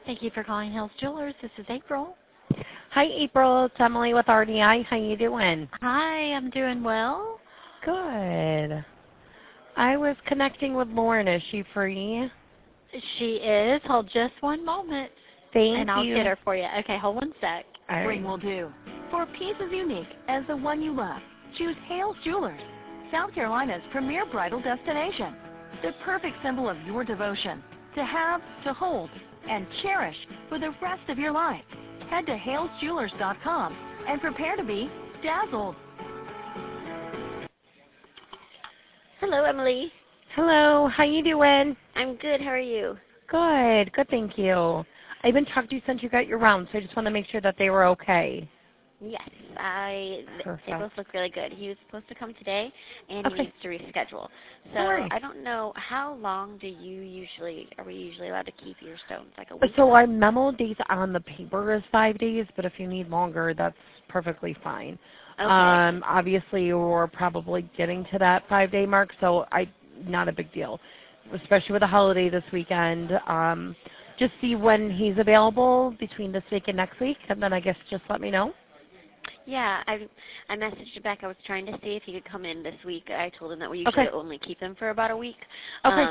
Thank you for calling Hills Jewelers. This is April. Hi, April. It's Emily with RDI. How you doing? Hi, I'm doing well. Good. I was connecting with Lauren. Is she free? She is. Hold just one moment. Thank and I'll you. get her for you. Okay, hold one sec. All Ring right. will do. For a piece as unique as the one you love, choose Hales Jewelers, South Carolina's premier bridal destination. The perfect symbol of your devotion, to have, to hold, and cherish for the rest of your life. Head to halesjewelers.com and prepare to be dazzled. Hello, Emily. Hello. How you doing? I'm good. How are you? Good. Good, thank you. I've been talking to you since you got your round, so I just want to make sure that they were okay. Yes, they both look really good. He was supposed to come today, and he needs to reschedule. So I don't know, how long are we usually allowed to keep your stones? Like a week? So our memo dates on the paper is 5 days, but if you need longer, that's perfectly fine. Okay. Obviously, we're probably getting to that 5-day mark, so not a big deal, especially with the holiday this weekend. Just see when he's available between this week and next week, and then I guess just let me know. Yeah, I messaged him back. I was trying to see if he could come in this week. I told him that we usually only keep him for about a week. Okay.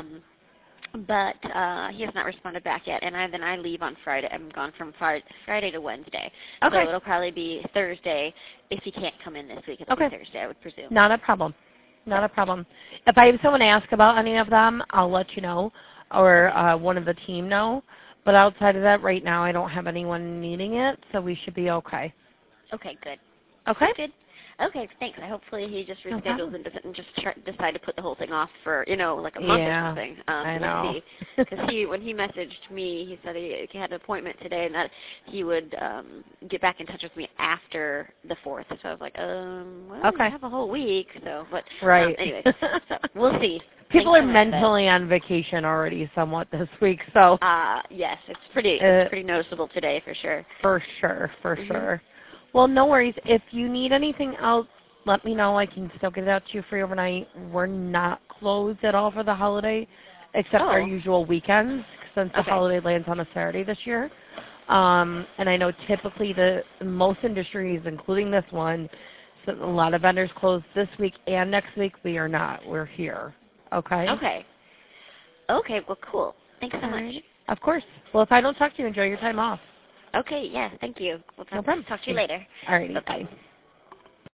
But he has not responded back yet, and then I leave on Friday. I'm gone from Friday to Wednesday. Okay. So it'll probably be Thursday. If he can't come in this week, it'll be Thursday, I would presume. Not a problem. Not a problem. If I have someone ask about any of them, I'll let you know, or one of the team know. But outside of that, right now, I don't have anyone needing it, so we should be okay. Okay, good. Okay? Good. Okay, thanks. Hopefully he just reschedules and doesn't just decide to put the whole thing off for, like a month or something. I know. We'll see. Because when he messaged me, he said he had an appointment today and that he would get back in touch with me after the 4th. So I was like, well, we have a whole week. So, but anyway, so we'll see. People are mentally on vacation already somewhat this week, so. Yes, it's pretty noticeable today for sure. For sure. Well, no worries. If you need anything else, let me know. I can still get it out to you free overnight. We're not closed at all for the holiday, except our usual weekends, since the holiday lands on a Saturday this year. And I know typically most industries, including this one, so a lot of vendors close this week and next week. We are not. We're here. Okay? Okay, well, cool. Thanks so much. Of course. Well, if I don't talk to you, enjoy your time off. Okay, yeah, thank you. No problem. Talk to you later. All righty. Bye-bye. Bye.